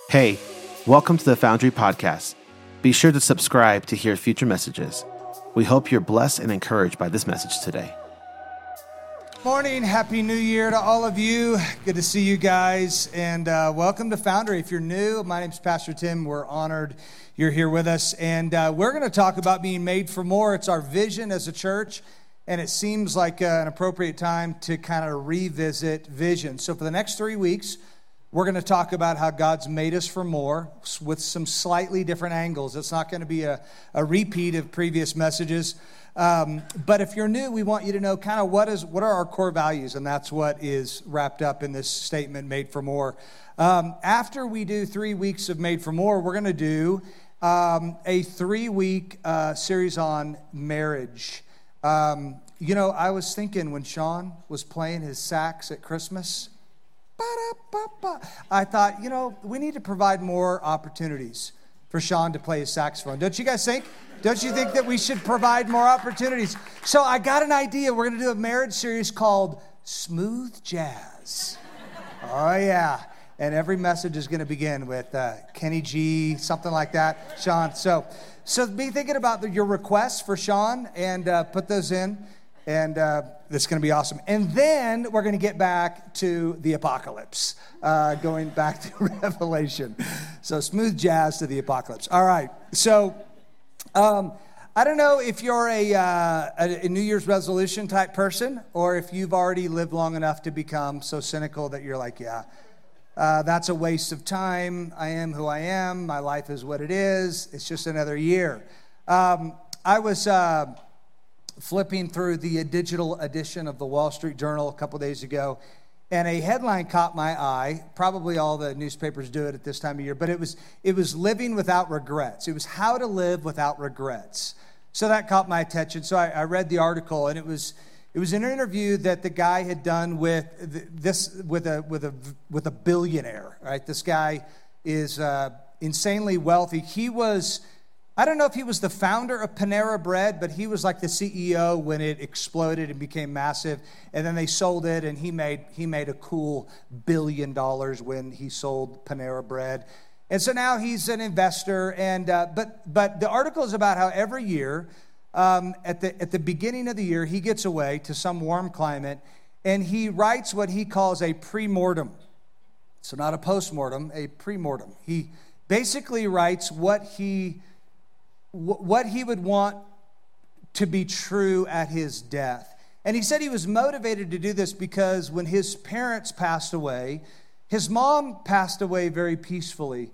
Hey, welcome to the Foundry Podcast. Be sure to subscribe to hear future messages. We hope you're blessed and encouraged by this message today. Morning, Happy New Year to all of you. Good to see you guys, and welcome to Foundry. If you're new, my name's Pastor Tim. We're honored you're here with us, and we're going to talk about being made for more. It's our vision as a church, and it seems like an appropriate time to kind of revisit vision. So for the next 3 weeks, we're going to talk about how God's made us for more with some slightly different angles. It's not going to be a repeat of previous messages. But if you're new, we want you to know kind of what are our core values, and that's what is wrapped up in this statement, made for more. After we do 3 weeks of made for more, we're going to do a 3-week series on marriage. I was thinking when Sean was playing his sax at Christmas, I thought, we need to provide more opportunities for Sean to play his saxophone. Don't you guys think? Don't you think that we should provide more opportunities? So I got an idea. We're going to do a marriage series called Smooth Jazz. Oh, yeah. And every message is going to begin with Kenny G, something like that. Sean, so be thinking about your requests for Sean and put those in. And it's going to be awesome. And then we're going to get back to the apocalypse, going back to Revelation. So smooth jazz to the apocalypse. All right. So I don't know if you're a New Year's resolution type person or if you've already lived long enough to become so cynical that you're like, that's a waste of time. I am who I am. My life is what it is. It's just another year. I was flipping through the digital edition of the Wall Street Journal a couple days ago, and a headline caught my eye. Probably all the newspapers do it at this time of year, but it was living without regrets. It was how to live without regrets. So that caught my attention. So I read the article, and it was an interview that the guy had done with a billionaire. Right, this guy is insanely wealthy. I don't know if he was the founder of Panera Bread, but he was like the CEO when it exploded and became massive. And then they sold it, and he made a cool $1 billion when he sold Panera Bread. And so now he's an investor. And but the article is about how every year, at the beginning of the year, he gets away to some warm climate, and he writes what he calls a pre-mortem. So not a post-mortem, a pre-mortem. He basically writes what he would want to be true at his death. And he said he was motivated to do this because when his parents passed away, his mom passed away very peacefully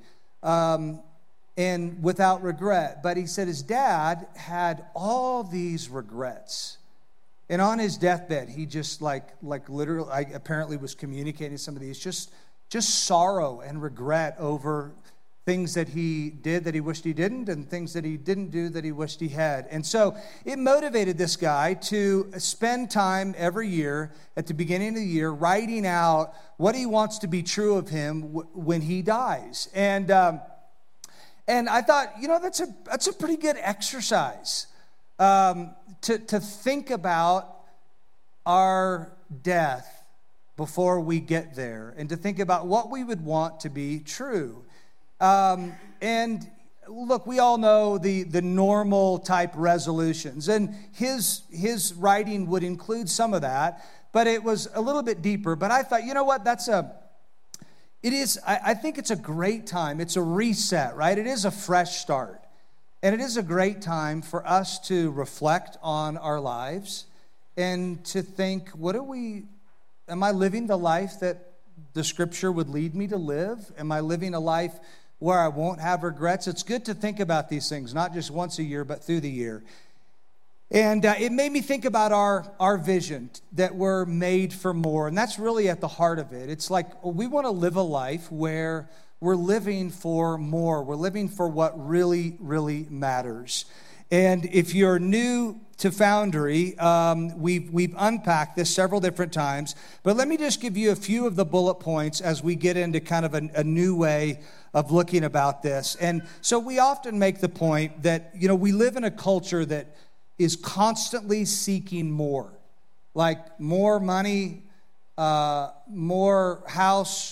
and without regret. But he said his dad had all these regrets. And on his deathbed, he just like literally, apparently was communicating some of these, just sorrow and regret over things that he did that he wished he didn't, and things that he didn't do that he wished he had. And so it motivated this guy to spend time every year at the beginning of the year writing out what he wants to be true of him when he dies. And I thought, that's a pretty good exercise to think about our death before we get there, and to think about what we would want to be true. And look, we all know the normal type resolutions, and his writing would include some of that, but it was a little bit deeper. But I thought, what, I think it's a great time. It's a reset, right? It is a fresh start, and it is a great time for us to reflect on our lives and to think, am I living the life that the scripture would lead me to live? Am I living a life where I won't have regrets? It's good to think about these things, not just once a year, but through the year. And it made me think about our vision, that we're made for more. And that's really at the heart of it. It's like we want to live a life where we're living for more. We're living for what really, really matters. And if you're new to Foundry, we've unpacked this several different times. But let me just give you a few of the bullet points as we get into kind of a new way of looking about this. And so we often make the point that, we live in a culture that is constantly seeking more. Like more money, more house,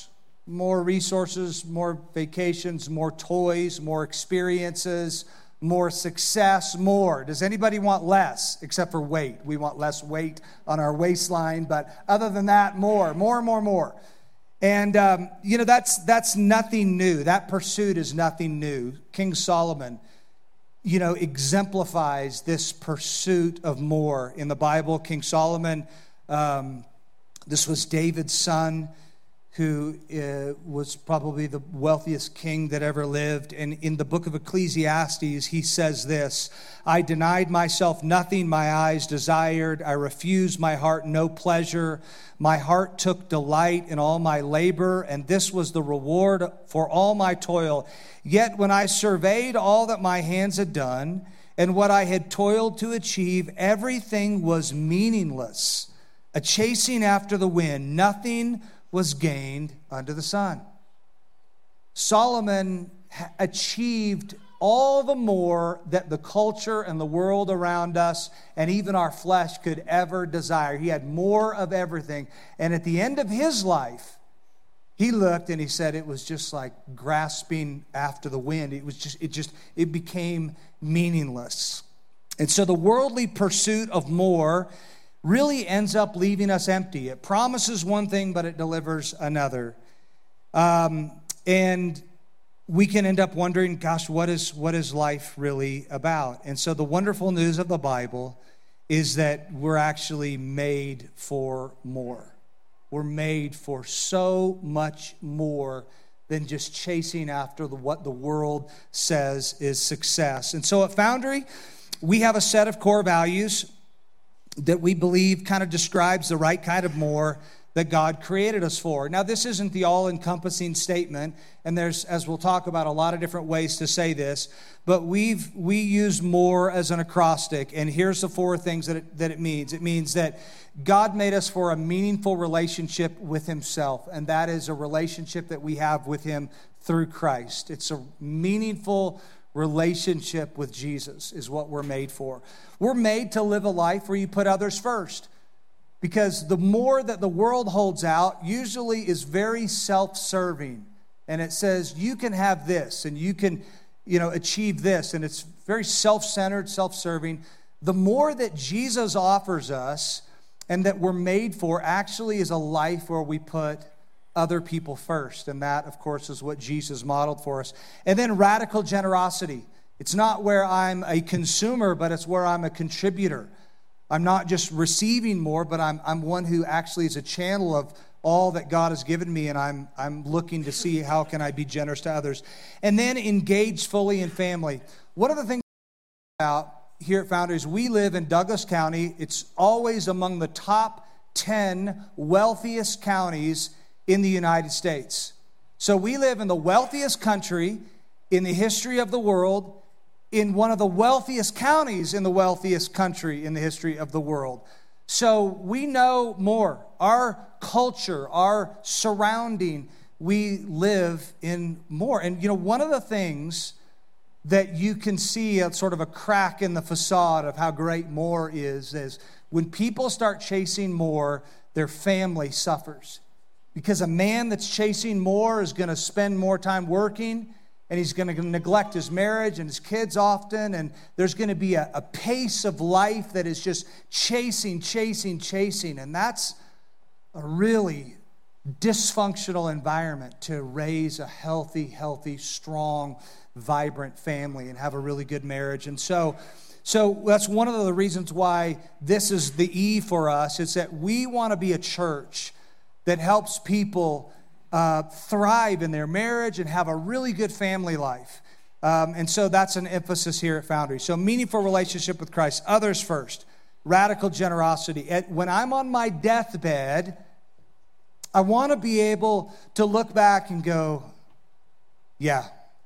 more resources, more vacations, more toys, more experiences, more success, more. Does anybody want less, except for weight? We want less weight on our waistline, but other than that, more. And, that's nothing new. That pursuit is nothing new. King Solomon, exemplifies this pursuit of more. In the Bible, King Solomon, this was David's son, who was probably the wealthiest king that ever lived. And in the book of Ecclesiastes, he says this: I denied myself nothing my eyes desired. I refused my heart no pleasure. My heart took delight in all my labor, and this was the reward for all my toil. Yet when I surveyed all that my hands had done and what I had toiled to achieve, everything was meaningless, a chasing after the wind. Nothing was gained under the sun. Solomon achieved all the more that the culture and the world around us and even our flesh could ever desire. He had more of everything. And at the end of his life, he looked and he said it was just like grasping after the wind. It became meaningless. And so the worldly pursuit of more really ends up leaving us empty. It promises one thing, but it delivers another. And we can end up wondering, gosh, what is life really about? And so the wonderful news of the Bible is that we're actually made for more. We're made for so much more than just chasing after what the world says is success. And so at Foundry, we have a set of core values that we believe kind of describes the right kind of more that God created us for. Now, this isn't the all-encompassing statement, and there's, as we'll talk about, a lot of different ways to say this, but we use more as an acrostic, and here's the four things that it means. It means that God made us for a meaningful relationship with himself, and that is a relationship that we have with him through Christ. It's a meaningful relationship with Jesus is what we're made for. We're made to live a life where you put others first, because the more that the world holds out usually is very self-serving, and it says you can have this and you can achieve this, and it's very self-centered, self-serving. The more that Jesus offers us and that we're made for actually is a life where we put other people first. And that, of course, is what Jesus modeled for us. And then radical generosity. It's not where I'm a consumer, but it's where I'm a contributor. I'm not just receiving more, but I'm one who actually is a channel of all that God has given me, and I'm looking to see how can I be generous to others. And then engage fully in family. One of the things about here at Founders, we live in Douglas County. It's always among the top 10 wealthiest counties in the United States. So we live in the wealthiest country in the history of the world, in one of the wealthiest counties in the wealthiest country in the history of the world. So we know more. Our culture, our surrounding, we live in more. And one of the things that you can see a sort of a crack in the facade of how great more is when people start chasing more, their family suffers. Because a man that's chasing more is going to spend more time working, and he's going to neglect his marriage and his kids often, and there's going to be a pace of life that is just chasing, and that's a really dysfunctional environment to raise a healthy, strong, vibrant family and have a really good marriage. And so that's one of the reasons why this is the E for us. It's that we want to be a church that helps people thrive in their marriage and have a really good family life. And so that's an emphasis here at Foundry. So meaningful relationship with Christ, others first, radical generosity. When I'm on my deathbed, I want to be able to look back and go, yeah,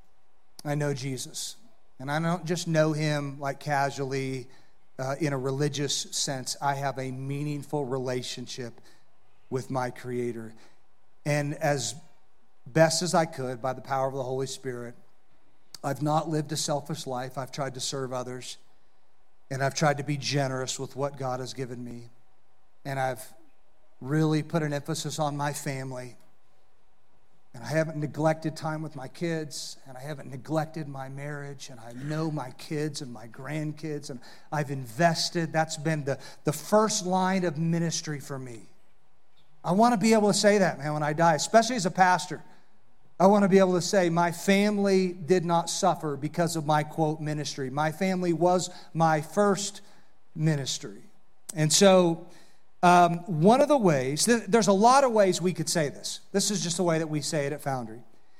I know Jesus. And I don't just know him like casually in a religious sense. I have a meaningful relationship with my Creator. And as best as I could, by the power of the Holy Spirit, I've not lived a selfish life. I've tried to serve others, and I've tried to be generous with what God has given me. And I've really put an emphasis on my family. and I haven't neglected time with my kids, and I haven't neglected my marriage, and I know my kids and my grandkids, and I've invested. That's been the first line of ministry for me. I want to be able to say that, man, when I die, especially as a pastor. I want to be able to say my family did not suffer because of my, quote, ministry. My family was my first ministry. And so one of the ways, there's a lot of ways we could say this. This is just the way that we say it at Foundry.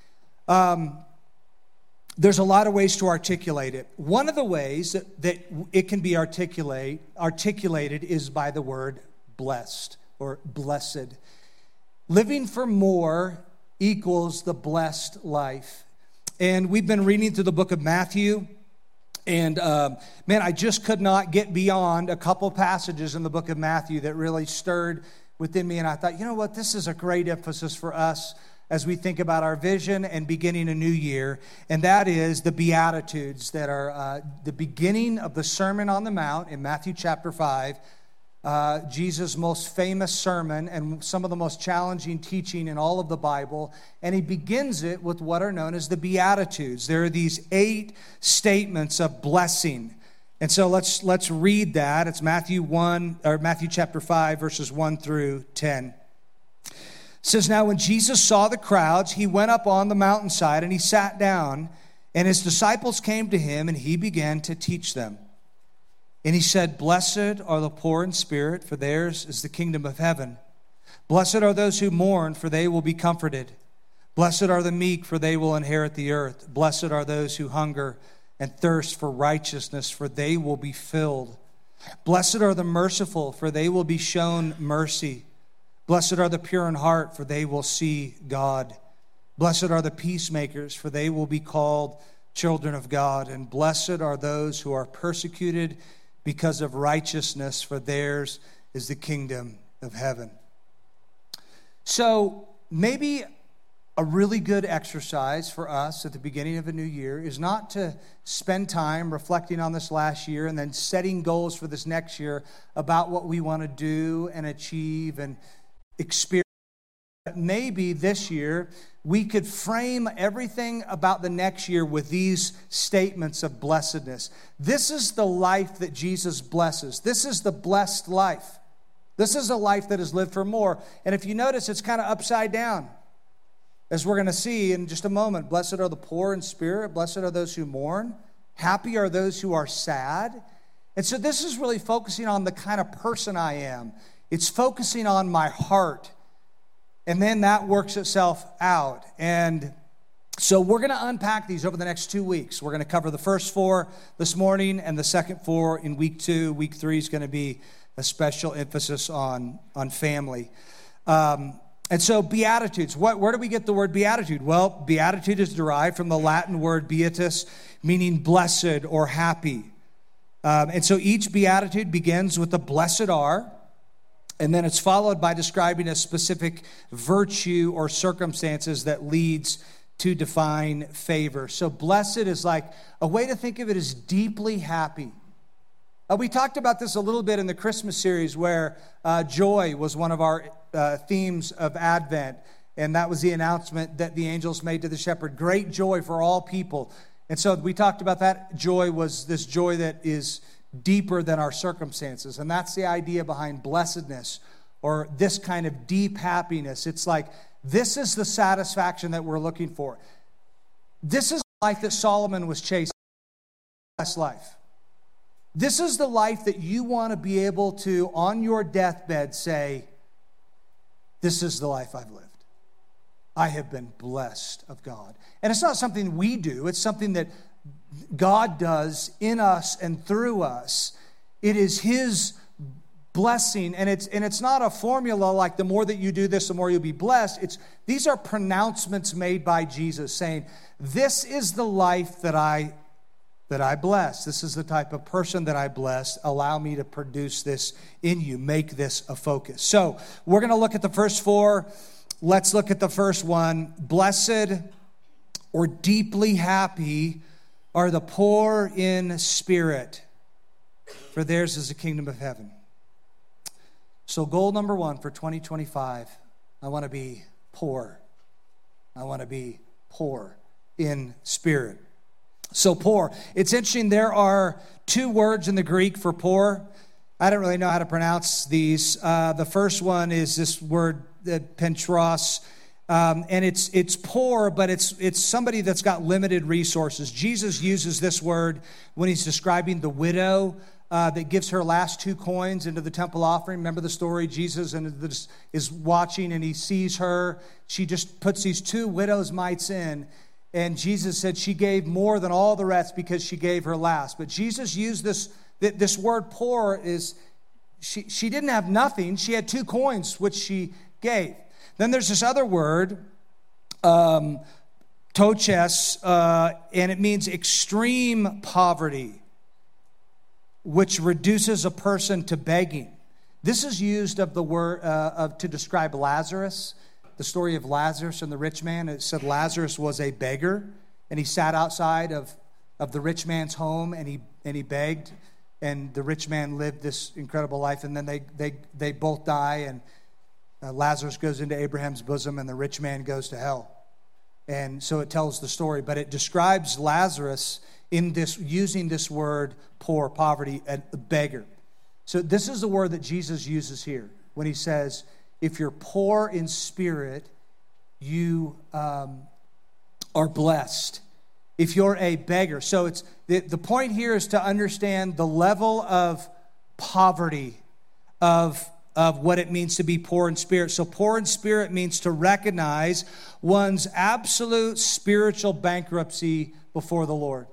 There's a lot of ways to articulate it. One of the ways that it can be articulated is by the word blessed or blessed. Living for more equals the blessed life. And we've been reading through the book of Matthew. And man, I just could not get beyond a couple passages in the book of Matthew that really stirred within me. And I thought, you know what, this is a great emphasis for us as we think about our vision and beginning a new year. And that is the Beatitudes that are the beginning of the Sermon on the Mount in Matthew chapter 5. Jesus' most famous sermon and some of the most challenging teaching in all of the Bible. And he begins it with what are known as the Beatitudes. There are these 8 statements of blessing. And so let's read that. It's Matthew chapter 5, verses 1 through 10. It says, "Now when Jesus saw the crowds, he went up on the mountainside and he sat down, and his disciples came to him, and he began to teach them. And he said, 'Blessed are the poor in spirit, for theirs is the kingdom of heaven. Blessed are those who mourn, for they will be comforted. Blessed are the meek, for they will inherit the earth. Blessed are those who hunger and thirst for righteousness, for they will be filled. Blessed are the merciful, for they will be shown mercy. Blessed are the pure in heart, for they will see God. Blessed are the peacemakers, for they will be called children of God. And blessed are those who are persecuted because of righteousness, for theirs is the kingdom of heaven.'" So maybe a really good exercise for us at the beginning of a new year is not to spend time reflecting on this last year and then setting goals for this next year about what we want to do and achieve and experience. Maybe this year we could frame everything about the next year with these statements of blessedness. This is the life that Jesus blesses. This is the blessed life. This is a life that is lived for more. And if you notice, it's kind of upside down. As we're going to see in just a moment, blessed are the poor in spirit. Blessed are those who mourn. Happy are those who are sad. And so this is really focusing on the kind of person I am. It's focusing on my heart. And then that works itself out. And so we're going to unpack these over the next 2 weeks. We're going to cover the first 4 this morning and the second 4 in week 2. Week 3 is going to be a special emphasis on family. And so Beatitudes, where do we get the word beatitude? Well, beatitude is derived from the Latin word beatus, meaning blessed or happy. And so each beatitude begins with the blessed are, and then it's followed by describing a specific virtue or circumstances that leads to divine favor. So blessed is like a way to think of it as deeply happy. We talked about this a little bit in the Christmas series where joy was one of our themes of Advent. And that was the announcement that the angels made to the shepherd. Great joy for all people. And so we talked about that. Joy was this joy that is deeper than our circumstances. And that's the idea behind blessedness or this kind of deep happiness. It's like, this is the satisfaction that we're looking for. This is the life that Solomon was chasing. Blessed life. This is the life that you want to be able to, on your deathbed, say, this is the life I've lived. I have been blessed of God. And it's not something we do. It's something that God does in us and through us. It is His blessing, and it's not a formula like the more that you do this, the more you'll be blessed. These are pronouncements made by Jesus saying, this is the life that I bless. This is the type of person that I bless. Allow me to produce this in you. Make this a focus. So we're going to look at the first 4. Let's look at the first one. Blessed or deeply happy are the poor in spirit, for theirs is the kingdom of heaven. So goal number 1 for 2025, I want to be poor. I want to be poor in spirit. So poor. It's interesting, there are two words in the Greek for poor. I don't really know how to pronounce these. The first one is this word, pentros, and it's poor, but it's somebody that's got limited resources. Jesus uses this word when he's describing the widow that gives her last 2 coins into the temple offering. Remember the story? Jesus is watching and he sees her. She just puts these 2 widow's mites in. And Jesus said she gave more than all the rest because she gave her last. But Jesus used this word poor is, she didn't have nothing. She had 2 coins, which she gave. Then there's this other word, toches, and it means extreme poverty, which reduces a person to begging. This is used of the word to describe Lazarus, the story of Lazarus and the rich man. It said Lazarus was a beggar, and he sat outside of the rich man's home, and he begged, and the rich man lived this incredible life, and then they both die, and Lazarus goes into Abraham's bosom, and the rich man goes to hell. And so it tells the story, but it describes Lazarus in this, using this word poor, poverty, a beggar. So this is the word that Jesus uses here when he says, if you're poor in spirit, you are blessed. If you're a beggar. So it's the point here is to understand the level of poverty of what it means to be poor in spirit. So poor in spirit means to recognize one's absolute spiritual bankruptcy before the Lord.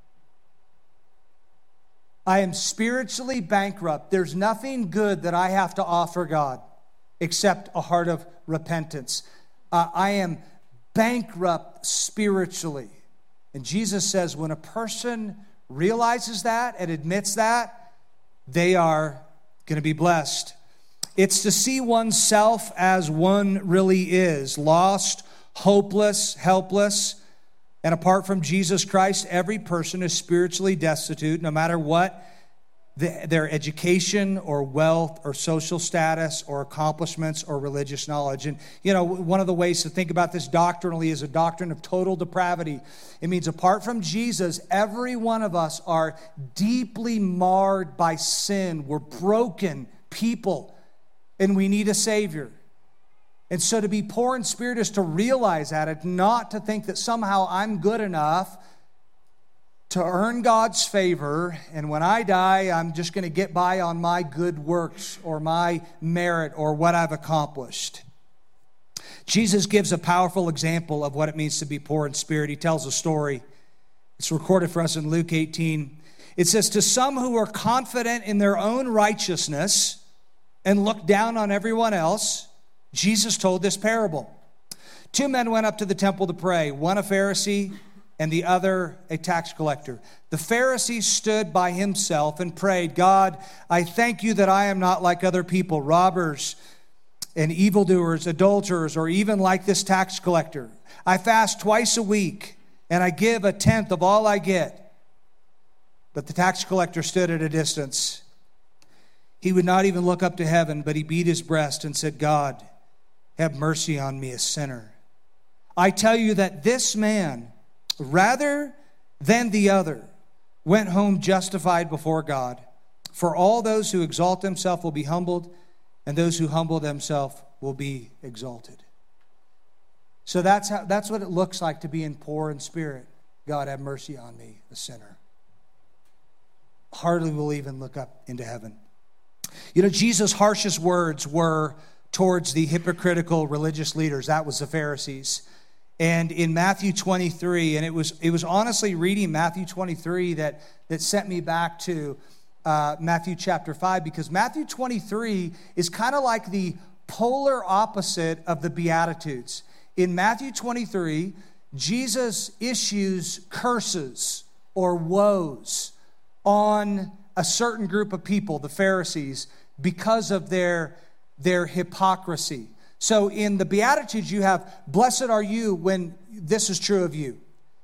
I am spiritually bankrupt. There's nothing good that I have to offer God except a heart of repentance. I am bankrupt spiritually. And Jesus says when a person realizes that and admits that, they are going to be blessed. It's to see oneself as one really is, lost, hopeless, helpless. And apart from Jesus Christ, every person is spiritually destitute, no matter what their education or wealth or social status or accomplishments or religious knowledge. And, you know, one of the ways to think about this doctrinally is a doctrine of total depravity. It means apart from Jesus, every one of us are deeply marred by sin. We're broken people, and we need a Savior. And so to be poor in spirit is to realize that, and not to think that somehow I'm good enough to earn God's favor, and when I die, I'm just going to get by on my good works or my merit or what I've accomplished. Jesus gives a powerful example of what it means to be poor in spirit. He tells a story. It's recorded for us in Luke 18. It says, to some who are confident in their own righteousness and look down on everyone else, Jesus told this parable. 2 men went up to the temple to pray, one a Pharisee and the other a tax collector. The Pharisee stood by himself and prayed, God, I thank you that I am not like other people, robbers and evildoers, adulterers, or even like this tax collector. I fast twice a week and I give 1/10 of all I get. But the tax collector stood at a distance. He would not even look up to heaven, but he beat his breast and said, God, have mercy on me, a sinner. I tell you that this man, rather than the other, went home justified before God. For all those who exalt themselves will be humbled, and those who humble themselves will be exalted. So that's what it looks like to be in poor in spirit. God, have mercy on me, a sinner. Hardly will even look up into heaven. You know, Jesus' harshest words were towards the hypocritical religious leaders. That was the Pharisees. And in Matthew 23, and it was honestly reading Matthew 23 that sent me back to Matthew chapter 5, because Matthew 23 is kind of like the polar opposite of the Beatitudes. In Matthew 23, Jesus issues curses or woes on a certain group of people, the Pharisees, because of their hypocrisy. So in the Beatitudes, you have, blessed are you when this is true of you.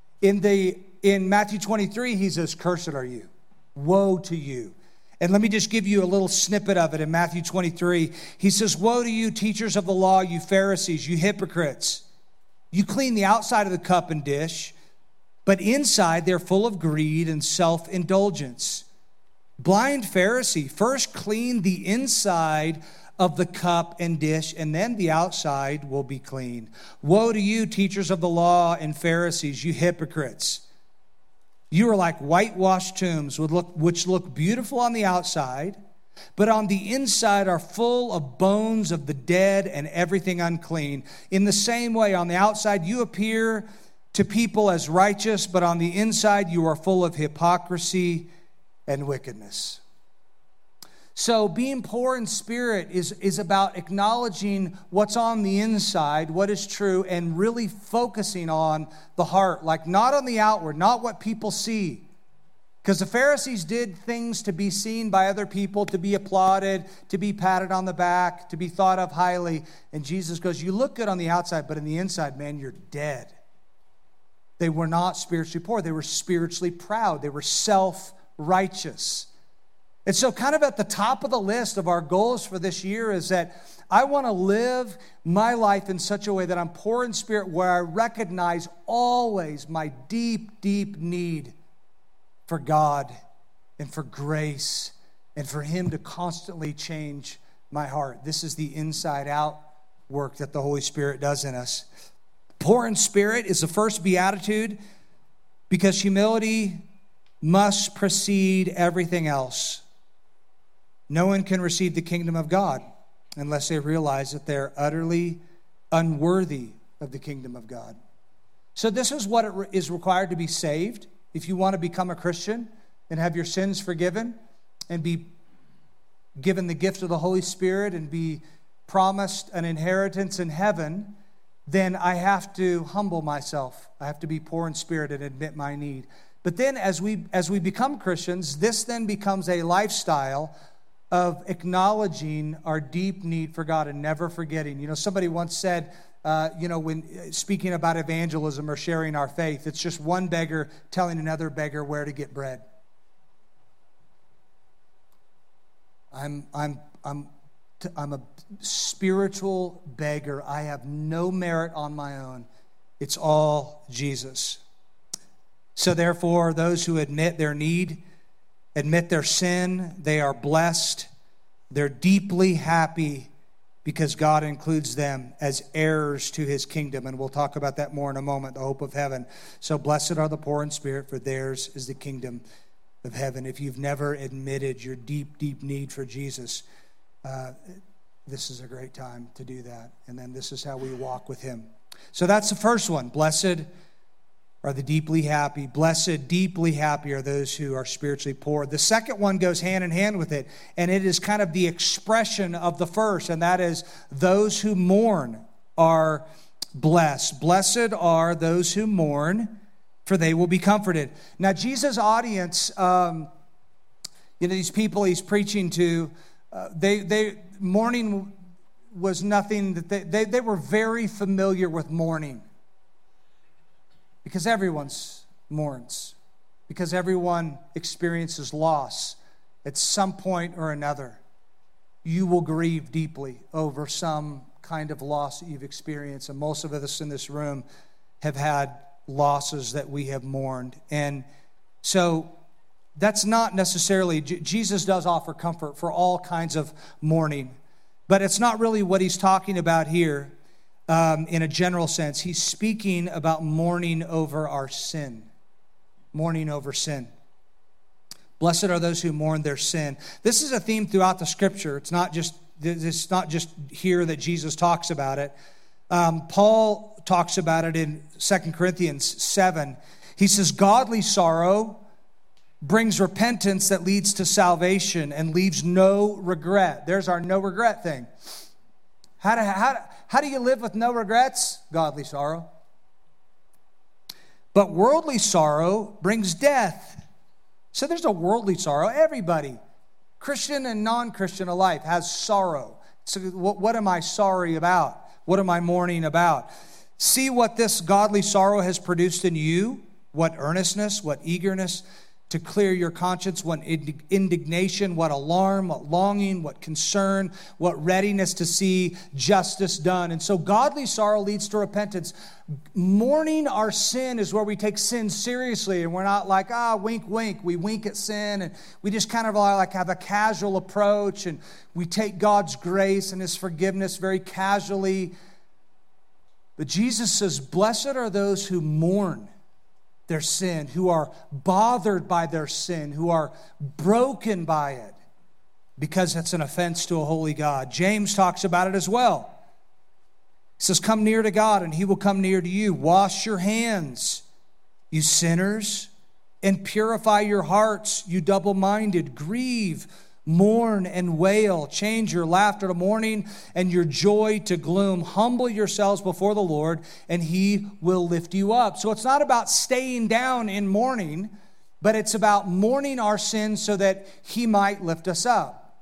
In Matthew 23, he says, cursed are you. Woe to you. And let me just give you a little snippet of it in Matthew 23. He says, woe to you, teachers of the law, you Pharisees, you hypocrites. You clean the outside of the cup and dish, but inside they're full of greed and self-indulgence. Blind Pharisee, first clean the inside of the cup and dish, and then the outside will be clean. Woe to you, teachers of the law and Pharisees, you hypocrites! You are like whitewashed tombs, which look beautiful on the outside, but on the inside are full of bones of the dead and everything unclean. In the same way, on the outside you appear to people as righteous, but on the inside you are full of hypocrisy and wickedness. So being poor in spirit is about acknowledging what's on the inside, what is true, and really focusing on the heart, like not on the outward, not what people see. Because the Pharisees did things to be seen by other people, to be applauded, to be patted on the back, to be thought of highly. And Jesus goes, you look good on the outside, but in the inside, man, you're dead. They were not spiritually poor. They were spiritually proud. They were self-righteous. And so kind of at the top of the list of our goals for this year is that I want to live my life in such a way that I'm poor in spirit, where I recognize always my deep, deep need for God and for grace and for Him to constantly change my heart. This is the inside out work that the Holy Spirit does in us. Poor in spirit is the first beatitude because humility must precede everything else. No one can receive the kingdom of God unless they realize that they're utterly unworthy of the kingdom of God. So this is what it is required to be saved. If you want to become a Christian and have your sins forgiven and be given the gift of the Holy Spirit and be promised an inheritance in heaven, then I have to humble myself. I have to be poor in spirit and admit my need. But then as we become Christians, this then becomes a lifestyle of acknowledging our deep need for God and never forgetting. You know, somebody once said, when speaking about evangelism or sharing our faith, it's just one beggar telling another beggar where to get bread. I'm a spiritual beggar. I have no merit on my own. It's all Jesus. So therefore, those who admit their need, admit their sin, they are blessed. They're deeply happy because God includes them as heirs to His kingdom. And we'll talk about that more in a moment, the hope of heaven. So blessed are the poor in spirit, for theirs is the kingdom of heaven. If you've never admitted your deep, deep need for Jesus, this is a great time to do that. And then this is how we walk with Him. So that's the first one. Blessed are the deeply happy. Blessed, deeply happy are those who are spiritually poor. The second one goes hand in hand with it, and it is kind of the expression of the first, and that is those who mourn are blessed. Blessed are those who mourn, for they will be comforted. Now, Jesus' audience, these people He's preaching to, mourning was nothing that they were very familiar with mourning. Because everyone mourns. Because everyone experiences loss at some point or another. You will grieve deeply over some kind of loss that you've experienced. And most of us in this room have had losses that we have mourned. And so that's not necessarily, Jesus does offer comfort for all kinds of mourning. But it's not really what He's talking about here. In a general sense, He's speaking about mourning over our sin. Mourning over sin. Blessed are those who mourn their sin. This is a theme throughout the Scripture. It's not just here that Jesus talks about it. Paul talks about it in 2 Corinthians 7. He says, godly sorrow brings repentance that leads to salvation and leaves no regret. There's our no regret thing. How do you live with no regrets? Godly sorrow. But worldly sorrow brings death. So there's a worldly sorrow. Everybody, Christian and non-Christian alike, has sorrow. So what am I sorry about? What am I mourning about? See what this godly sorrow has produced in you, what earnestness, what eagerness to clear your conscience, what indignation, what alarm, what longing, what concern, what readiness to see justice done. And so godly sorrow leads to repentance. Mourning our sin is where we take sin seriously, and we're not like, wink, wink. We wink at sin, and we just kind of like have a casual approach, and we take God's grace and His forgiveness very casually. But Jesus says, blessed are those who mourn their sin, who are bothered by their sin, who are broken by it, because it's an offense to a holy God. James talks about it as well. He says, come near to God, and He will come near to you. Wash your hands, you sinners, and purify your hearts, you double-minded. Grieve, mourn, and wail. Change your laughter to mourning and your joy to gloom. Humble yourselves before the Lord, and He will lift you up. So it's not about staying down in mourning, but it's about mourning our sins so that He might lift us up.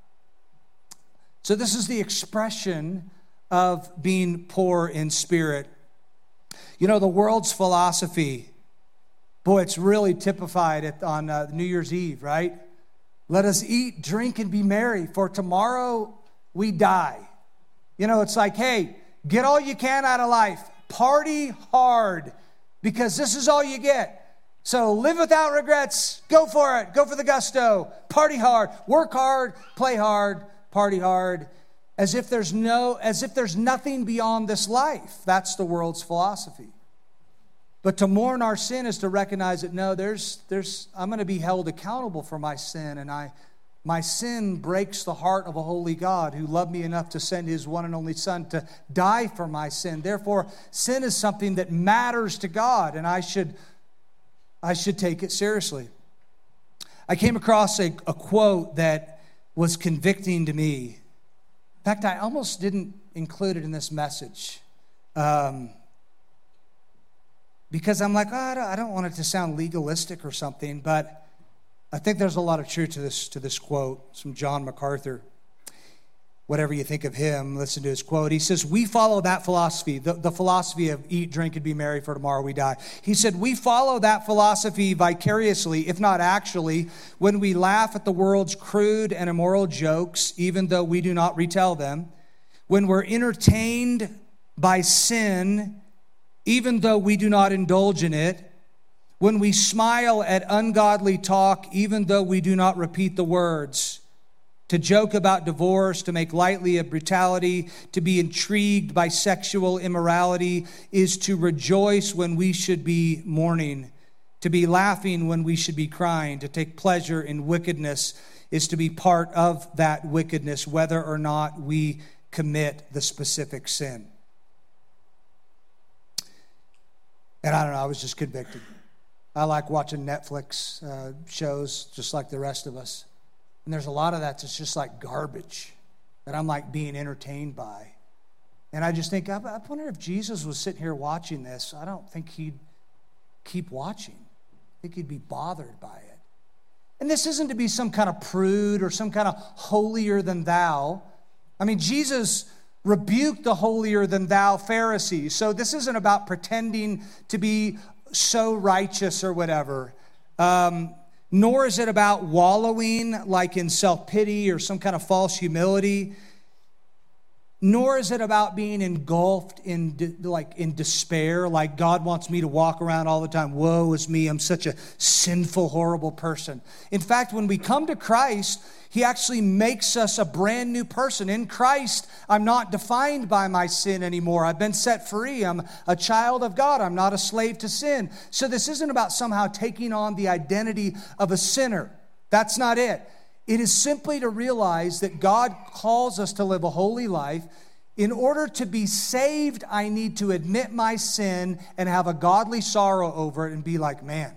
So this is the expression of being poor in spirit. You know, the world's philosophy, boy, it's really typified on New Year's Eve, right? Let us eat, drink, and be merry, for tomorrow we die. You know, it's like, hey, get all you can out of life. Party hard, because this is all you get. So live without regrets. Go for it. Go for the gusto. Party hard. Work hard. Play hard. Party hard. As if there's nothing beyond this life. That's the world's philosophy. But to mourn our sin is to recognize that no, I'm going to be held accountable for my sin, and my sin breaks the heart of a holy God who loved me enough to send His one and only Son to die for my sin. Therefore, sin is something that matters to God, and I should take it seriously. I came across a quote that was convicting to me. In fact, I almost didn't include it in this message. Because I'm like, I don't want it to sound legalistic or something, but I think there's a lot of truth to this quote. It's from John MacArthur. Whatever you think of him, listen to his quote. He says, we follow that philosophy, the philosophy of eat, drink, and be merry, for tomorrow we die. He said, we follow that philosophy vicariously, if not actually, when we laugh at the world's crude and immoral jokes, even though we do not retell them, when we're entertained by sin, even though we do not indulge in it, when we smile at ungodly talk, even though we do not repeat the words, to joke about divorce, to make lightly of brutality, to be intrigued by sexual immorality, is to rejoice when we should be mourning, to be laughing when we should be crying, to take pleasure in wickedness is to be part of that wickedness, whether or not we commit the specific sin. And I don't know, I was just convicted. I like watching Netflix shows just like the rest of us. And there's a lot of that that's just like garbage that I'm like being entertained by. And I just think, I wonder if Jesus was sitting here watching this, I don't think He'd keep watching. I think He'd be bothered by it. And this isn't to be some kind of prude or some kind of holier than thou. I mean, Jesus rebuked the holier than thou Pharisees. So this isn't about pretending to be so righteous or whatever. Nor is it about wallowing like in self-pity or some kind of false humility. Nor is it about being engulfed in despair, like God wants me to walk around all the time. Woe is me, I'm such a sinful, horrible person. In fact, when we come to Christ, He actually makes us a brand new person. In Christ, I'm not defined by my sin anymore. I've been set free. I'm a child of God. I'm not a slave to sin. So this isn't about somehow taking on the identity of a sinner. That's not it. It is simply to realize that God calls us to live a holy life. In order to be saved, I need to admit my sin and have a godly sorrow over it and be like, man,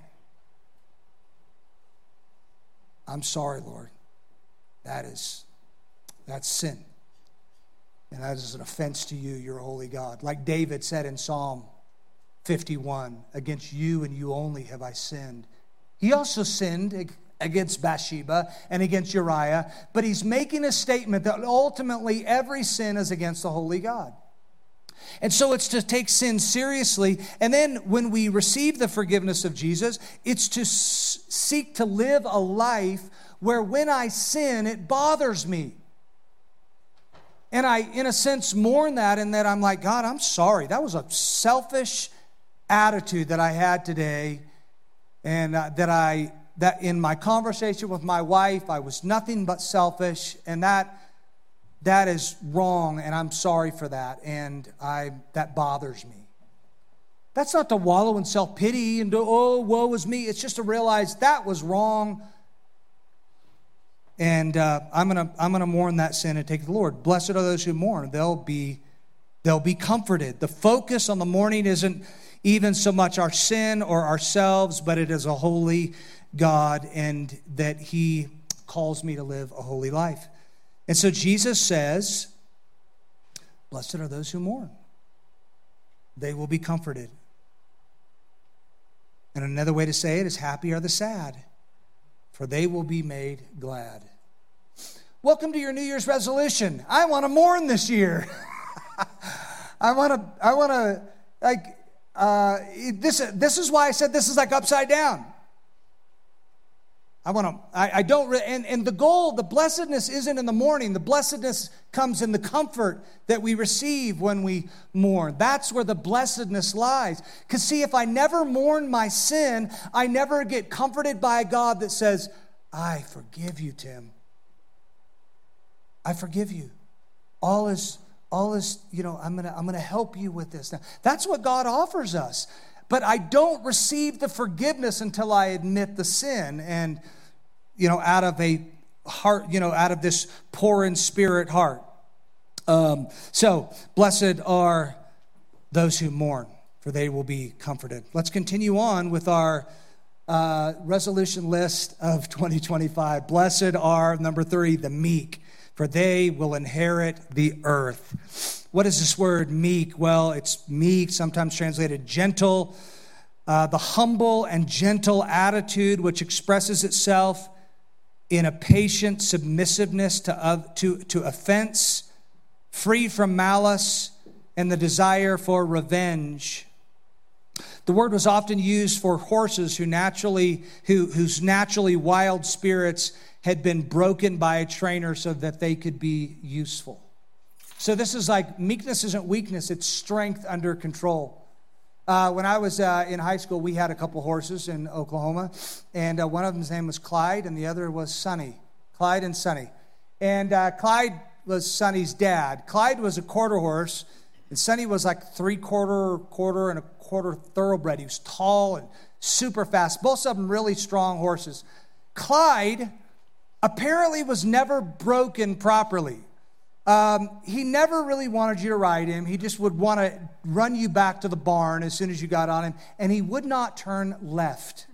I'm sorry, Lord. That's sin. And that is an offense to you, your holy God. Like David said in Psalm 51, against you and you only have I sinned. He also sinned against Bathsheba and against Uriah, but he's making a statement that ultimately every sin is against the holy God. And so it's to take sin seriously, and then when we receive the forgiveness of Jesus, it's to seek to live a life where when I sin, it bothers me. And I, in a sense, mourn that, and that I'm like, God, I'm sorry. That was a selfish attitude that I had today, and that in my conversation with my wife, I was nothing but selfish, and that is wrong, and I'm sorry for that, and that bothers me. That's not to wallow in self-pity and to, oh, woe is me. It's just to realize that was wrong. And I'm gonna mourn that sin and take it to the Lord. Blessed are those who mourn; they'll be comforted. The focus on the mourning isn't even so much our sin or ourselves, but it is a holy God, and that He calls me to live a holy life. And so Jesus says, "Blessed are those who mourn; they will be comforted." And another way to say it is, "Happy are the sad, for they will be made glad." Welcome to your New Year's resolution. I want to mourn this year. I want to this is why I said this is like upside down. And the goal, the blessedness isn't in the mourning. The blessedness comes in the comfort that we receive when we mourn. That's where the blessedness lies. Because see, if I never mourn my sin, I never get comforted by a God that says, I forgive you, Tim. I forgive you. All is, I'm gonna help you with this. Now, that's what God offers us. But I don't receive the forgiveness until I admit the sin, and out of a heart, out of this poor in spirit heart. So blessed are those who mourn, for they will be comforted. Let's continue on with our resolution list of 2025. Blessed are, number 3, the meek, for they will inherit the earth. What is this word meek? Well, it's meek, sometimes translated gentle. The humble and gentle attitude which expresses itself in a patient submissiveness to offense, free from malice, and the desire for revenge. The word was often used for horses whose naturally wild spirits had been broken by a trainer so that they could be useful. So this is like, meekness isn't weakness, it's strength under control. When I was in high school, we had a couple horses in Oklahoma, and one of them's name was Clyde, and the other was Sonny. Clyde and Sonny. And Clyde was Sonny's dad. Clyde was a quarter horse, and Sonny was like quarter and a quarter thoroughbred. He was tall and super fast. Both of them really strong horses. Clyde apparently was never broken properly. He never really wanted you to ride him. He just would want to run you back to the barn as soon as you got on him, and he would not turn left.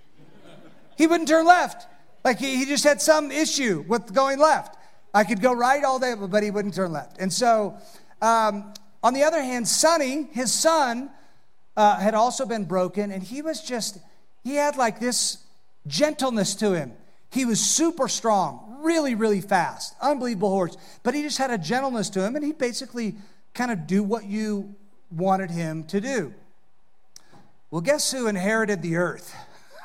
He wouldn't turn left. Like he just had some issue with going left. I could go right all day, but he wouldn't turn left. And so, on the other hand, Sonny, his son, had also been broken, and he had like this gentleness to him. He was super strong, really, really fast, unbelievable horse. But he just had a gentleness to him, and he'd basically kind of do what you wanted him to do. Well, guess who inherited the earth?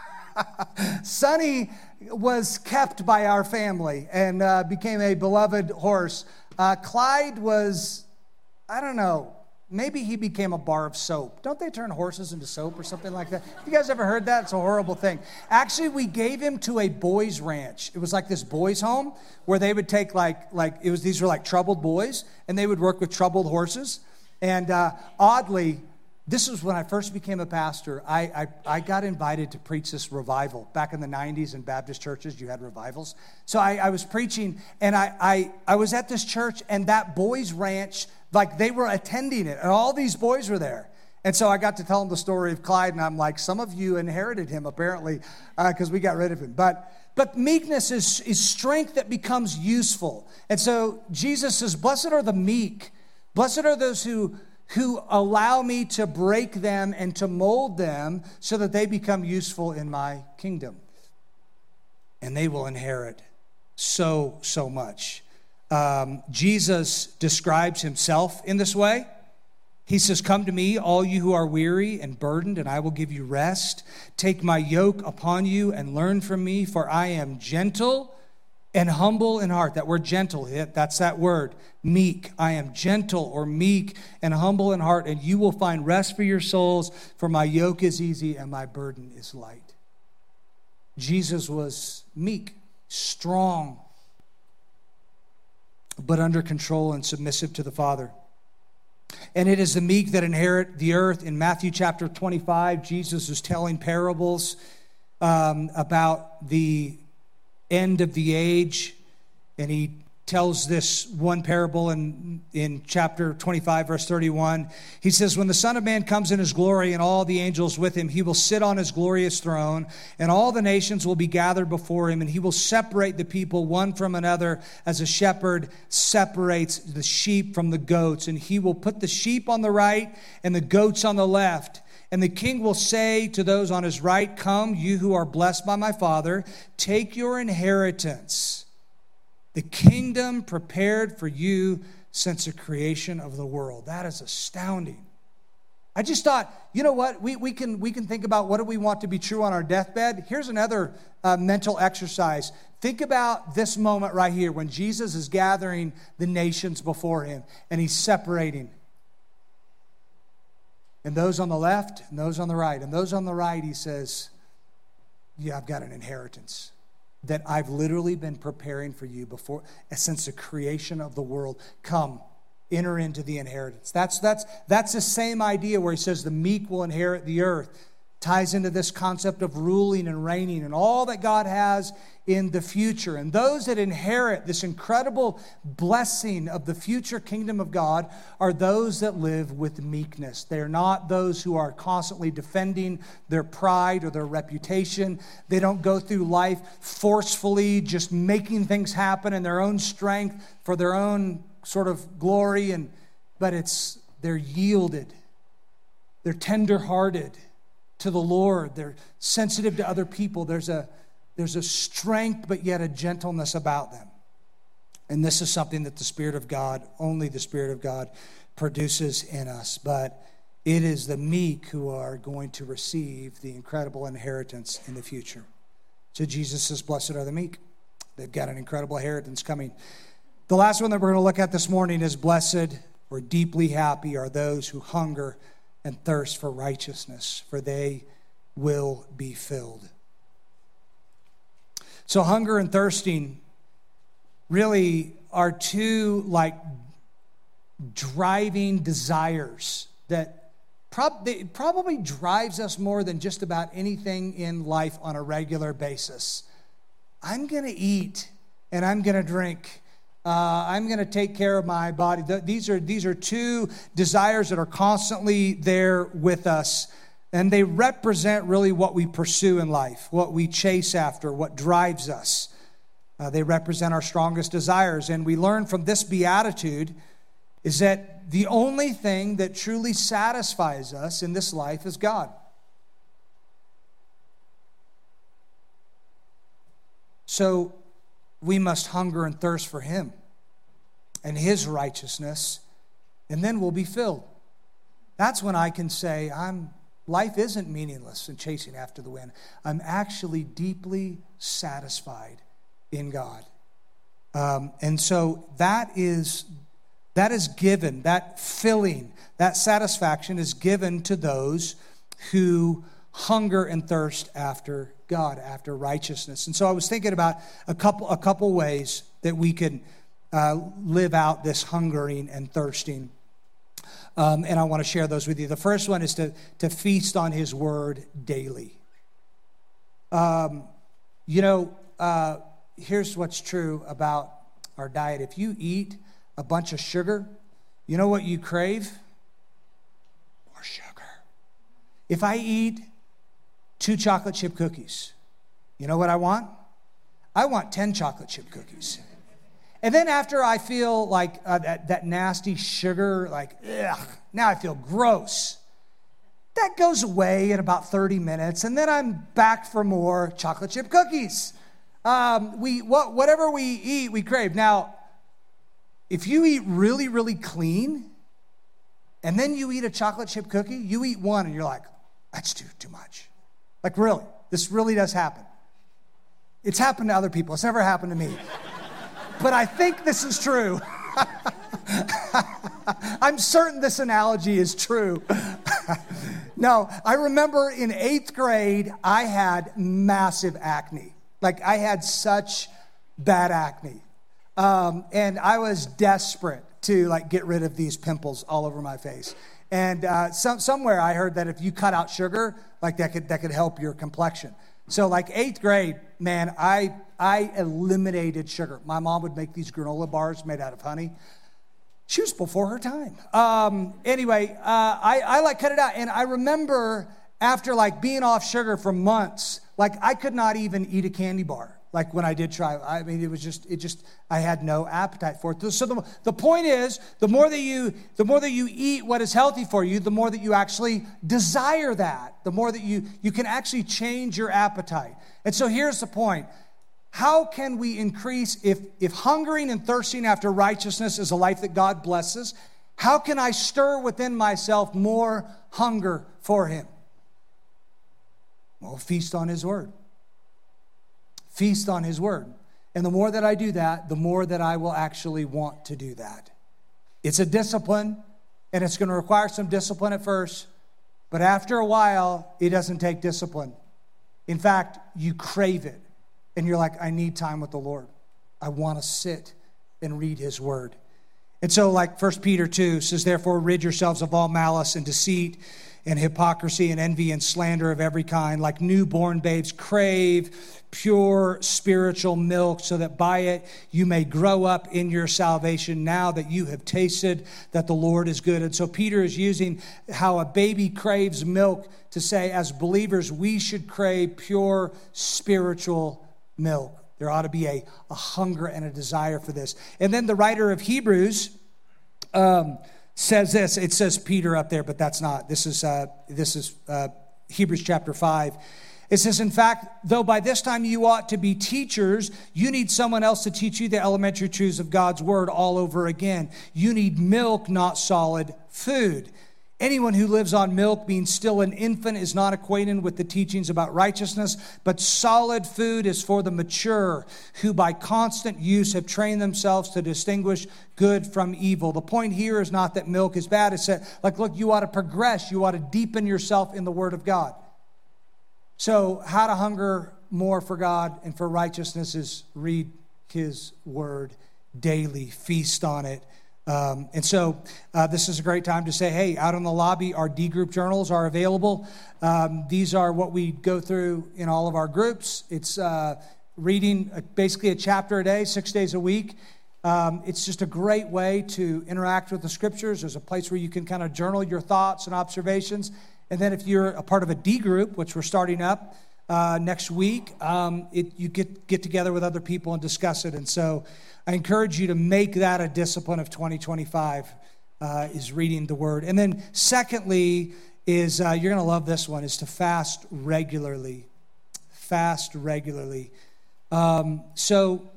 Sonny was kept by our family and became a beloved horse. Clyde was, I don't know, maybe he became a bar of soap. Don't they turn horses into soap or something like that? You guys ever heard that? It's a horrible thing. Actually, we gave him to a boys' ranch. It was like this boys' home where they would take these were like troubled boys, and they would work with troubled horses. And oddly, this was when I first became a pastor. I got invited to preach this revival. Back in the 90s in Baptist churches, you had revivals. So I was preaching, and I was at this church, and that boys' ranch, like they were attending it, and all these boys were there. And so I got to tell them the story of Clyde, and I'm like, some of you inherited him apparently because we got rid of him. But meekness is strength that becomes useful. And so Jesus says, blessed are the meek. Blessed are those who allow me to break them and to mold them so that they become useful in my kingdom. And they will inherit so much. Jesus describes himself in this way. He says, come to me, all you who are weary and burdened, and I will give you rest. Take my yoke upon you and learn from me, for I am gentle and humble in heart. That word gentle, that's that word, meek. I am gentle or meek and humble in heart, and you will find rest for your souls, for my yoke is easy and my burden is light. Jesus was meek, strong, but under control and submissive to the Father. And it is the meek that inherit the earth. In Matthew chapter 25, Jesus is telling parables about the end of the age. And he tells this one parable in chapter 25, verse 31. He says, when the Son of Man comes in his glory and all the angels with him, he will sit on his glorious throne, and all the nations will be gathered before him, and he will separate the people one from another as a shepherd separates the sheep from the goats. And he will put the sheep on the right and the goats on the left. And the king will say to those on his right, come, you who are blessed by my Father, take your inheritance, the kingdom prepared for you since the creation of the world. That is astounding. I just thought, you know what? We can think about what do we want to be true on our deathbed. Here's another mental exercise. Think about this moment right here when Jesus is gathering the nations before him and he's separating. And those on the left and those on the right. And those on the right, he says, yeah, I've got an inheritance that I've literally been preparing for you before, since the creation of the world. Come, enter into the inheritance. That's the same idea where he says the meek will inherit the earth. Ties into this concept of ruling and reigning and all that God has in the future. And those that inherit this incredible blessing of the future kingdom of God are those that live with meekness. They're not those who are constantly defending their pride or their reputation. They don't go through life forcefully just making things happen in their own strength for their own sort of glory. But they're yielded. They're tender-hearted to the Lord. They're sensitive to other people. There's a strength, but yet a gentleness about them. And this is something that the Spirit of God, only the Spirit of God, produces in us. But it is the meek who are going to receive the incredible inheritance in the future. So Jesus says, blessed are the meek. They've got an incredible inheritance coming. The last one that we're going to look at this morning is blessed or deeply happy are those who hunger and thirst for righteousness, for they will be filled. So hunger and thirsting really are two driving desires that probably drives us more than just about anything in life on a regular basis. I'm going to eat and I'm going to drink. I'm going to take care of my body. These are two desires that are constantly there with us. And they represent really what we pursue in life, what we chase after, what drives us. They represent our strongest desires. And we learn from this beatitude is that the only thing that truly satisfies us in this life is God. So we must hunger and thirst for Him and His righteousness, and then we'll be filled. That's when I can say, life isn't meaningless and chasing after the wind. I'm actually deeply satisfied in God. And so that is given, that filling, that satisfaction is given to those who hunger and thirst after God, after righteousness. And so I was thinking about a couple ways that we could live out this hungering and thirsting. And I want to share those with you. The first one is to feast on His Word daily. Here's what's true about our diet. If you eat a bunch of sugar, you know what you crave? More sugar. If I eat 2 chocolate chip cookies, you know what I want? I want 10 chocolate chip cookies. And then after I feel like that nasty sugar, now I feel gross. That goes away in about 30 minutes, and then I'm back for more chocolate chip cookies. Whatever we eat, we crave. Now, if you eat really, really clean and then you eat a chocolate chip cookie, you eat one and you're like, that's too much. Like really, this really does happen. It's happened to other people. It's never happened to me. But I think this is true. I'm certain this analogy is true. No, I remember in 8th grade, I had massive acne. Like I had such bad acne. And I was desperate to like get rid of these pimples all over my face. And somewhere I heard that if you cut out sugar, like that could help your complexion. So like 8th grade, man, I eliminated sugar. My mom would make these granola bars made out of honey. She was before her time. Anyway, I like cut it out. And I remember after like being off sugar for months, like I could not even eat a candy bar. Like when I did try, I mean, it just, I had no appetite for it. So the point is, the more that you eat what is healthy for you, the more that you actually desire that, the more that you can actually change your appetite. And so here's the point. How can we increase, if hungering and thirsting after righteousness is a life that God blesses, how can I stir within myself more hunger for Him? Well, feast on His Word. Feast on His Word. And the more that I do that, the more that I will actually want to do that. It's a discipline, and it's going to require some discipline at first, but after a while, it doesn't take discipline. In fact, you crave it, and you're like, I need time with the Lord. I want to sit and read His Word. And so like 1 Peter 2 says, therefore rid yourselves of all malice and deceit and hypocrisy and envy and slander of every kind. Like newborn babes, crave pure spiritual milk so that by it you may grow up in your salvation now that you have tasted that the Lord is good. And so Peter is using how a baby craves milk to say, as believers, we should crave pure spiritual milk. There ought to be a hunger and a desire for this. And then the writer of Hebrews says this. It says Peter up there, but that's not. This is Hebrews chapter 5. It says, in fact, though by this time you ought to be teachers, you need someone else to teach you the elementary truths of God's word all over again. You need milk, not solid food. Anyone who lives on milk, being still an infant, is not acquainted with the teachings about righteousness, but solid food is for the mature, who by constant use have trained themselves to distinguish good from evil. The point here is not that milk is bad. It's that, like, look, you ought to progress. You ought to deepen yourself in the Word of God. So how to hunger more for God and for righteousness is read His Word daily, feast on it. And so this is a great time to say, hey, out in the lobby, our D group journals are available. These are what we go through in all of our groups. It's reading basically a chapter a day, 6 days a week. It's just a great way to interact with the scriptures. There's a place where you can kind of journal your thoughts and observations. And then if you're a part of a D group, which we're starting up next week, you get together with other people and discuss it. And so I encourage you to make that a discipline of 2025, is reading the Word. And then secondly is, you're going to love this one, is to fast regularly. Fast regularly. So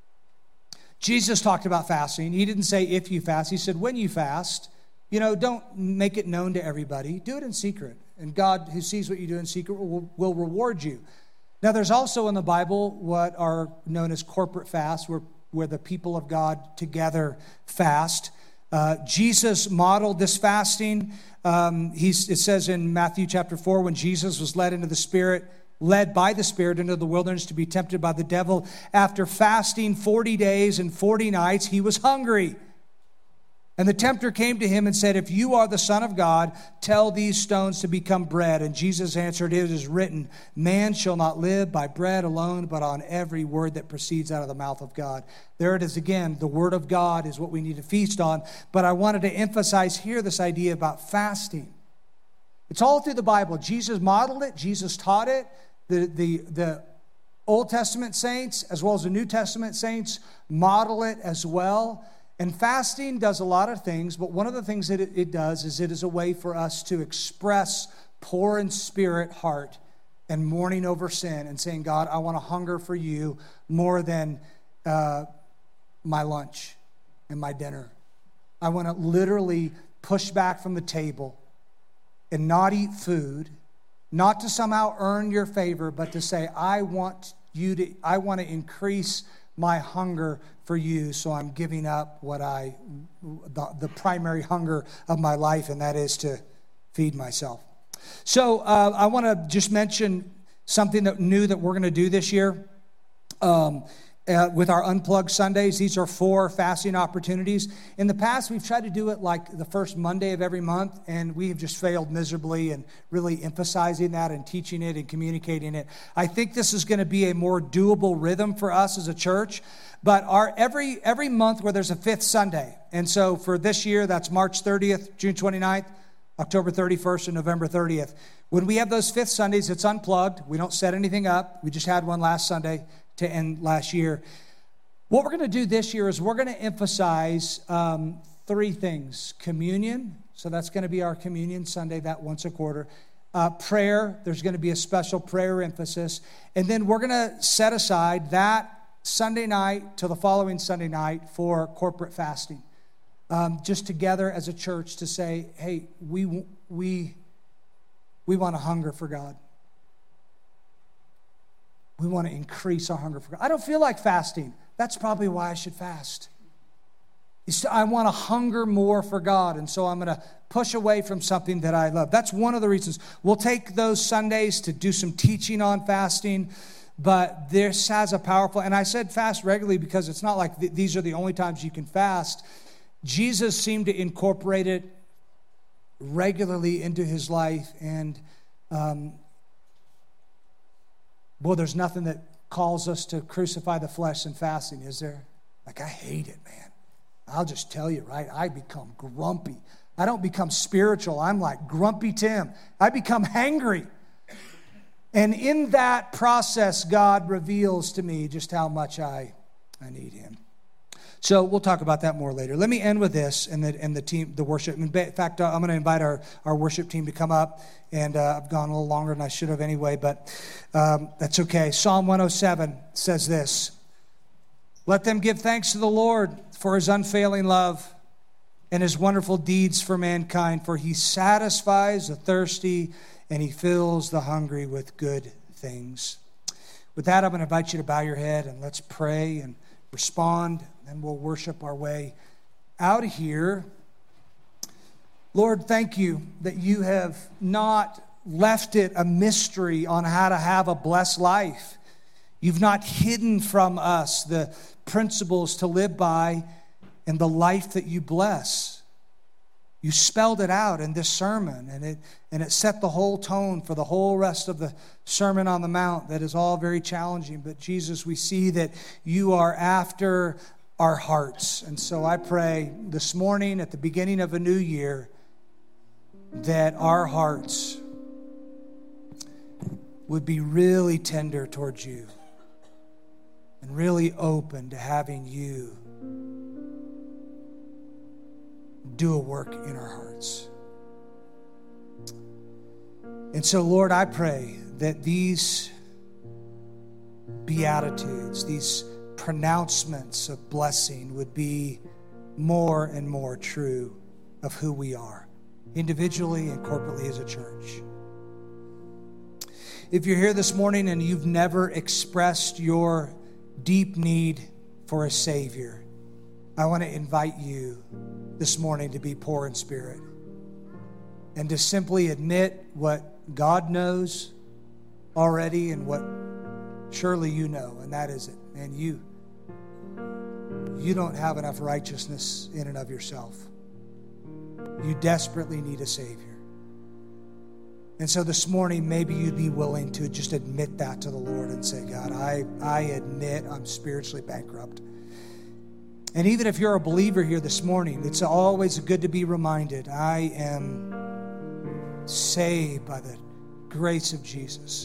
Jesus talked about fasting. He didn't say if you fast. He said when you fast, don't make it known to everybody. Do it in secret. And God, who sees what you do in secret, will reward you. Now, there's also in the Bible what are known as corporate fasts, where the people of God together fast. Jesus modeled this fasting. It says in Matthew chapter 4, when Jesus was led by the Spirit into the wilderness to be tempted by the devil, after fasting 40 days and 40 nights, he was hungry. And the tempter came to him and said, if you are the Son of God, tell these stones to become bread. And Jesus answered, it is written, man shall not live by bread alone, but on every word that proceeds out of the mouth of God. There it is again. The Word of God is what we need to feast on. But I wanted to emphasize here this idea about fasting. It's all through the Bible. Jesus modeled it. Jesus taught it. The Old Testament saints, as well as the New Testament saints, model it as well. And fasting does a lot of things, but one of the things that it does is it is a way for us to express poor in spirit heart and mourning over sin and saying, God, I want to hunger for you more than my lunch and my dinner. I want to literally push back from the table and not eat food, not to somehow earn your favor, but to say, I want to increase my hunger for you, so I'm giving up the primary hunger of my life, and that is to feed myself. So I want to just mention something new that we're going to do this year. With our Unplugged Sundays, these are 4 fasting opportunities. In the past, we've tried to do it like the first Monday of every month, and we have just failed miserably in really emphasizing that and teaching it and communicating it. I think this is going to be a more doable rhythm for us as a church. But every month where there's a 5th Sunday, and so for this year, that's March 30th, June 29th, October 31st, and November 30th. When we have those 5th Sundays, it's unplugged. We don't set anything up. We just had one last Sunday to end last year. What we're going to do this year is we're going to emphasize 3 things. Communion, so that's going to be our Communion Sunday, that once a quarter. Prayer, there's going to be a special prayer emphasis. And then we're going to set aside that Sunday night to the following Sunday night for corporate fasting. Just together as a church to say, hey, we want to hunger for God. We want to increase our hunger for God. I don't feel like fasting. That's probably why I should fast. I want to hunger more for God, and so I'm going to push away from something that I love. That's one of the reasons. We'll take those Sundays to do some teaching on fasting, but this has a powerful, and I said fast regularly because it's not like these are the only times you can fast. Jesus seemed to incorporate it regularly into his life, and there's nothing that calls us to crucify the flesh and fasting, is there? Like, I hate it, man. I'll just tell you, right? I become grumpy. I don't become spiritual. I'm like Grumpy Tim. I become hangry. And in that process, God reveals to me just how much I need him. So we'll talk about that more later. Let me end with this and the team, the worship. In fact, I'm going to invite our worship team to come up. And I've gone a little longer than I should have anyway, but that's okay. Psalm 107 says this: let them give thanks to the Lord for his unfailing love and his wonderful deeds for mankind, for he satisfies the thirsty and he fills the hungry with good things. With that, I'm going to invite you to bow your head and let's pray and respond, and we'll worship our way out of here. Lord, thank you that you have not left it a mystery on how to have a blessed life. You've not hidden from us the principles to live by and the life that you bless. You spelled it out in this sermon, and it set the whole tone for the whole rest of the Sermon on the Mount that is all very challenging. But Jesus, we see that you are after our hearts. And so I pray this morning at the beginning of a new year that our hearts would be really tender towards you and really open to having you do a work in our hearts. And so, Lord, I pray that these beatitudes, these pronouncements of blessing would be more and more true of who we are, individually and corporately as a church. If you're here this morning and you've never expressed your deep need for a Savior, I want to invite you this morning to be poor in spirit and to simply admit what God knows already and what surely you know, and that is it. And you don't have enough righteousness in and of yourself. You desperately need a Savior. And so this morning, maybe you'd be willing to just admit that to the Lord and say, God, I admit I'm spiritually bankrupt. And even if you're a believer here this morning, it's always good to be reminded, I am saved by the grace of Jesus.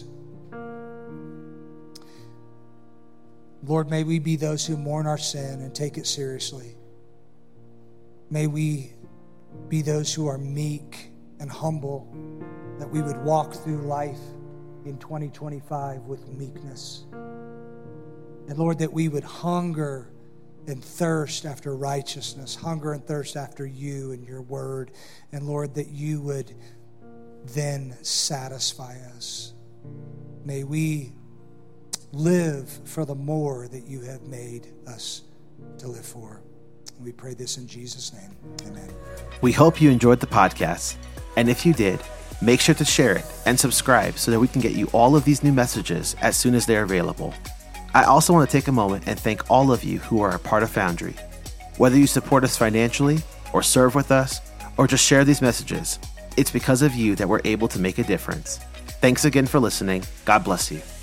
Lord, may we be those who mourn our sin and take it seriously. May we be those who are meek and humble, that we would walk through life in 2025 with meekness. And Lord, that we would hunger and thirst after righteousness, hunger and thirst after you and your word. And Lord, that you would then satisfy us. May we live for the more that you have made us to live for. We pray this in Jesus' name. Amen. We hope you enjoyed the podcast. And if you did, make sure to share it and subscribe so that we can get you all of these new messages as soon as they're available. I also want to take a moment and thank all of you who are a part of Foundry. Whether you support us financially or serve with us or just share these messages, it's because of you that we're able to make a difference. Thanks again for listening. God bless you.